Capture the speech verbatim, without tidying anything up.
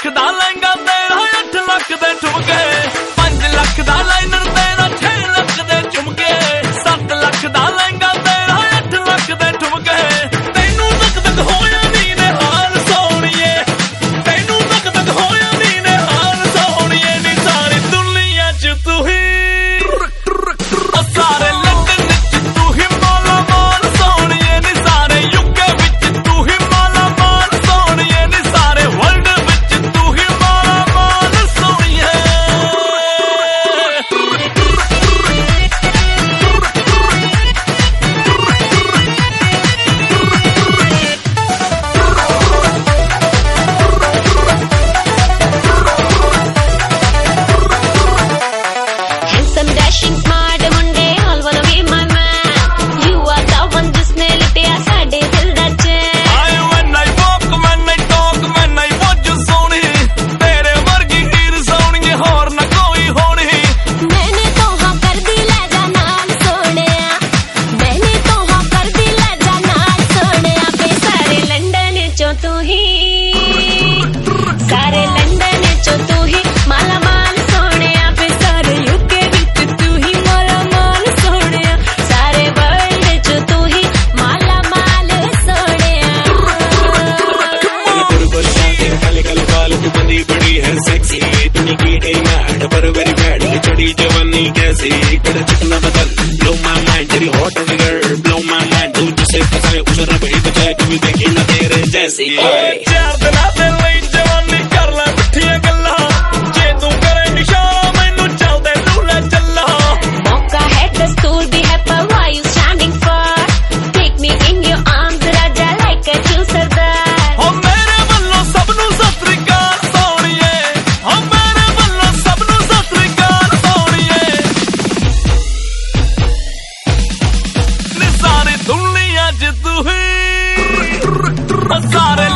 ਲੱਖ ਦਾ ਲਹਿੰਗਾ ਤੇਰਾ ਅੱਠ ਲੱਖ ਦੇ ਠੁਮਕੇ, ਪੰਜ ਲੱਖ ਦਾ ਲਾਈਨਰ ਤੇਰਾ ਛੇ ਲੱਖ ਦੇ ਝੁਮਕੇ, ਸੱਤ ਲੱਖ ਦਾ ਲਹਿੰਗਾ ਤੇਰਾ ਅੱਠ ਲੱਖ ਦੇ ਠੁਮਕੇ। ਤੈਨੂੰ ਤੱਕ ਤੱਕ ਹੋਇਆ ਨੀ ਨੇ ਹਾਲ ਸੋਹਣੀਏ, ਤੈਨੂੰ ਤੱਕ ਤੱਕ ਹੋਇਆ ਨੀ ਨੇ ਹਾਲ ਸੋਹਣੀਏ, ਨੀ ਸਾਰੀ ਦੁਨੀਆ ਚ ਤੂੰ ਹੀ ਸਾਰੇ ਲੰਡਨ ਚ ਤੂੰ ਹੀ ਮਾਲਾ ਮਾਲ ਸੋਹਣੀਏ, ਨੀ ਸਾਰੇ ਯੂਕੇ ਵਿੱਚ ਤੂੰ ਹੀ ਮਾਲਾ ਮਾਲ ਸੋਹਣੀਏ, ਨੀ ਸਾਰੇ ਵਰਲਡ ਵਿੱਚ ਤੂੰ ਹੀ ਮਾਲਾ ਮਾਲ ਸੋਹਣੀਏ। Handsome, dashing, smart ਮੁੰਡੇ all wanna be my man. You are the one ਜਿਸਨੇ ਲੁੱਟਿਆ ਸਾਡੇ ਦਿਲ ਦਾ ਚੈਨ। I when I walk, when I talk, when I watch you ਸੋਹਣੀ, ਤੇਰੇ ਵਰਗੀ ਹੀਰ ਸੋਹਣੀ ਹੋਰ ਨਾ ਕੋਈ ਹੋਣੀ। ਮੈਨੇ ਤੋਂ ਹਾਂ ਕਰਦੀ ਲੈ ਜਾ ਨਾਲ ਸੋਹਣਿਆ, ਮੈਨੇ ਤੋਂ ਹਾਂ ਕਰਦੀ ਲੈ ਜਾ ਨਾਲ ਸੋਹਣਿਆ, ਵੇ ਸਾਰੇ ਲੰਡਨ ਚੋਂ ਤੂੰ ਹੀ, ਸਾਰੇ ਲੰਡਨ ਚੋਂ ਤੂੰ ਹੀ ਮਾਲਾ ਮਾਲ ਸੋਹਣਿਆ, ਵੇ ਸਾਰੇ ਯੂਕੇ ਵਿੱਚ ਤੂੰ ਹੀ ਮਾਲਾ ਮਾਲ ਸੋਹਣਿਆ, ਸਾਰੇ ਵਰਲਡ ਚ ਤੂੰ ਹੀ ਮਾਲਾ ਮਾਲ ਸੋਹਣਿਆ। काले काले बाल तू बंदी बड़ी है सेक्सी, इतनी की है मैड पर वेरी बैड, चढ़ी जवानी कैसी कर चिकना बदल, blow my mind तेरी hot girl, blow my mind तू जिसे फसाए उसे रब ही बचाए, कभी देखी ना तेरे जैसी। ਚਾਰ ਦਿਨਾਂ ਦੇ ਲਈ ਜਵਾਨੀ ਕਰ ਲੈ ਮਿੱਠੀਆਂ ਗੱਲਾਂ, ਜੇ ਤੂੰ ਕਰੇ ਇਸ਼ਾਰਾ ਮੈਨੂੰ ਚੱਲਦੇ ਲੂਲਾ ਚੱਲਾ। मौका है दस्तूर भी है पर why you standing for? Take me in your arms Raja like a true सरदार। ਹੋ ਮੇਰੇ ਵੱਲੋਂ ਸਭ ਨੂੰ ਸਤਿ ਸ੍ਰੀ ਅਕਾਲ ਸੋਹਣੀਏ, ਹੋ ਮੇਰੇ ਵੱਲੋਂ ਸਭ ਨੂੰ ਸਤਿ ਸ੍ਰੀ ਅਕਾਲ ਸੋਹਣੀਏ, ਨੀ ਸਾਰੀ ਦੁਨੀਆ ਚ ਤੂੰ ਹੀ ਸਾਰੇ